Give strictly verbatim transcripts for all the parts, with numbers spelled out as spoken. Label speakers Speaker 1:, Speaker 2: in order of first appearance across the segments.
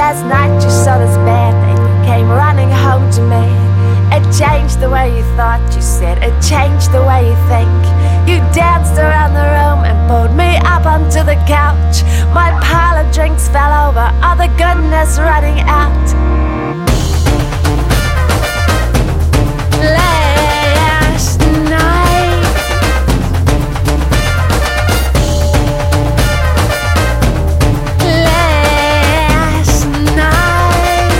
Speaker 1: Last night you saw this band and you came running home to me. It changed the way you thought, you said it changed the way you think. You danced around the room and pulled me up onto the couch. My pile of drinks fell over, all the goodness running out. Last night, last night,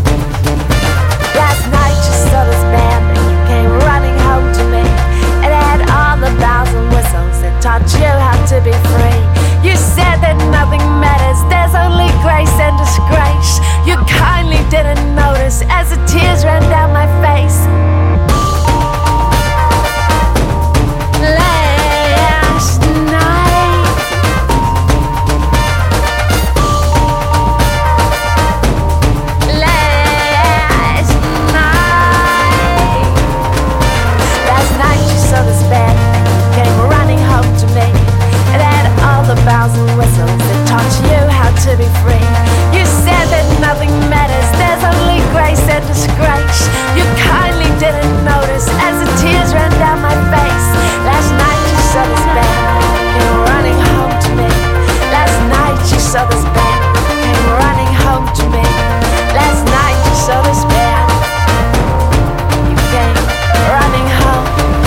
Speaker 1: last night you saw this band and you came running home to me. It had all the bells and whistles that taught you how to be free. You said that nothing matters, there's only grace and disgrace. You kindly didn't notice as the tears ran down my face. Last night, last night, last night you saw this band and you came running home to me. It had all the bells and whistles that taught you how to be free. You said that nothing matters, there's only grace and disgrace. You kindly didn't notice as the tears ran down my face. Last night you saw this band came running home to me. Last night you saw this band came running home to me. Last night you saw this band, you came running home to me.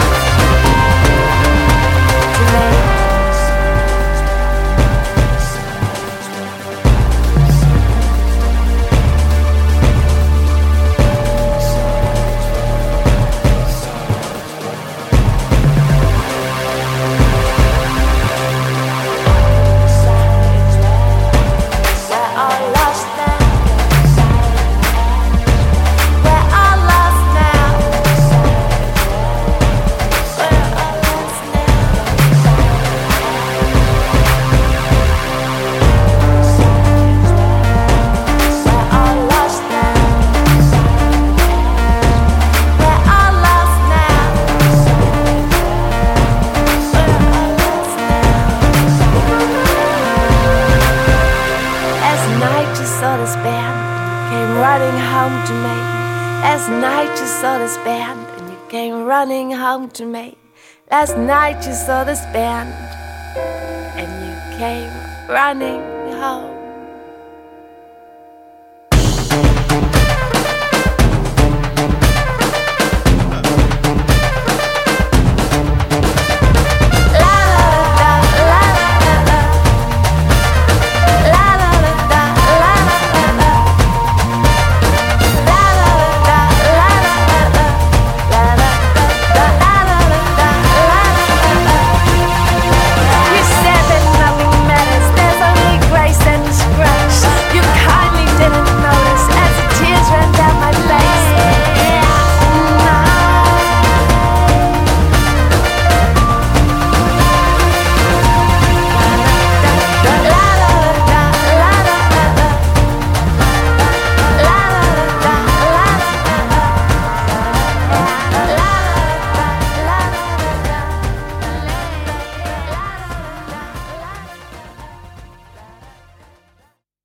Speaker 1: This band came running home to me. Last night you saw this band and you came running home to me. Last night you saw this band and you came running home.